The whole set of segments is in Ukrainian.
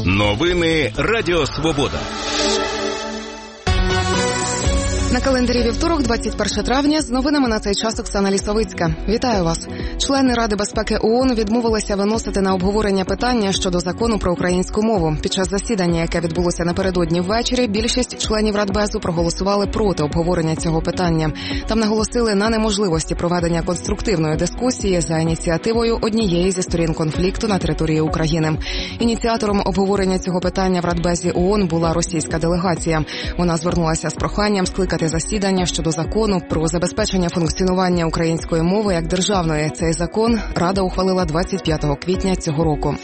Новини Радіо Свобода. На календарі вівторок, 21 травня, з новинами на цей час Оксана Лісовицька. Вітаю вас. Члени Ради безпеки ООН відмовилися виносити на обговорення питання щодо закону про українську мову. Під час засідання, яке відбулося напередодні ввечері, більшість членів Радбезу проголосували проти обговорення цього питання. Там наголосили на неможливості проведення конструктивної дискусії за ініціативою однієї зі сторін конфлікту на території України. Ініціатором обговорення цього питання в Радбезі ООН була російська делегація. Вона звернулася з проханням скликати засідання щодо закону про забезпечення функціонування української мови як державної. Цей закон Рада ухвалила 25 квітня цього року.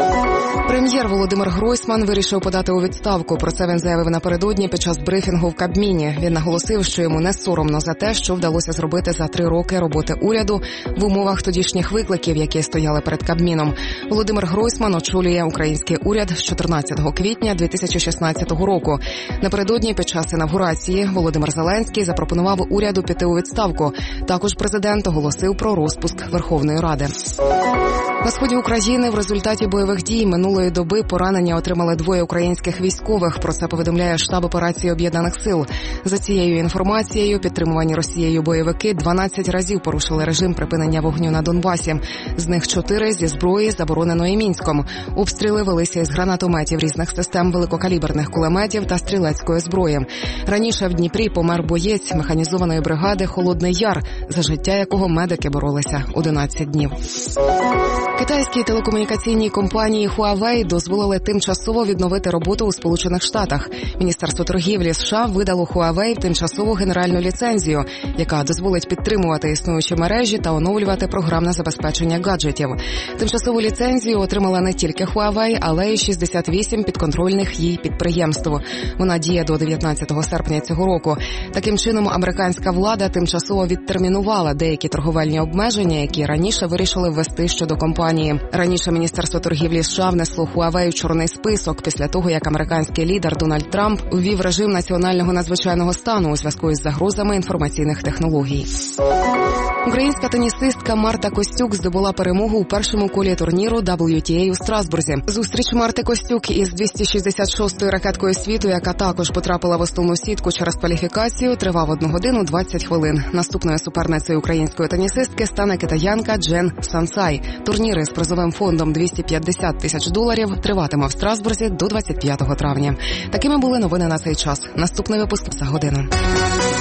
Прем'єр Володимир Гройсман вирішив подати у відставку. Про це він заявив напередодні під час брифінгу в Кабміні. Він наголосив, що йому не соромно за те, що вдалося зробити за 3 роки роботи уряду в умовах тодішніх викликів, які стояли перед Кабміном. Володимир Гройсман очолює український уряд з 14 квітня 2016 року. Напередодні під час інавгурації Володимир Зеленський запропонував уряду піти у відставку. Також президент оголосив про розпуск Верховної Ради. На сході України в результаті бойових дій минулої доби поранення отримали 2 українських військових. Про це повідомляє штаб операції Об'єднаних сил. За цією інформацією, підтримувані Росією бойовики 12 разів порушили режим припинення вогню на Донбасі. З них 4 зі зброї, забороненої Мінськом. Обстріли велися із гранатометів різних систем, великокаліберних кулеметів та стрілецької зброї. Раніше в Дніпрі помер боєць механізованої бригади «Холодний Яр», за життя якого медики боролися 11 днів. Китайській телекомунікаційній компанії Huawei дозволили тимчасово відновити роботу у Сполучених Штатах. Міністерство торгівлі США видало Huawei тимчасову генеральну ліцензію, яка дозволить підтримувати існуючі мережі та оновлювати програмне забезпечення гаджетів. Тимчасову ліцензію отримала не тільки Huawei, але й 68 підконтрольних їй підприємств. Вона діє до 19 серпня цього року. Таким чином, американська влада тимчасово відтермінувала деякі торговельні обмеження, які раніше вирішили ввести щодо компанії. Раніше Міністерство торгівлі США внесло Huawei в чорний список після того, як американський лідер Дональд Трамп ввів режим національного надзвичайного стану у зв'язку із загрозами інформаційних технологій. Українська тенісистка Марта Костюк здобула перемогу у першому колі турніру WTA у Страсбурзі. Зустріч Марти Костюк із 266-ю ракеткою світу, яка також потрапила в основну сітку через кваліфікацію, тривав 1 годину 20 хвилин. Наступною суперницею української тенісистки стане китаянка Джен Сансай. Турніри з призовим фондом $250 тисяч триватиме в Страсбурзі до 25 травня. Такими були новини на цей час. Наступний випуск за годину.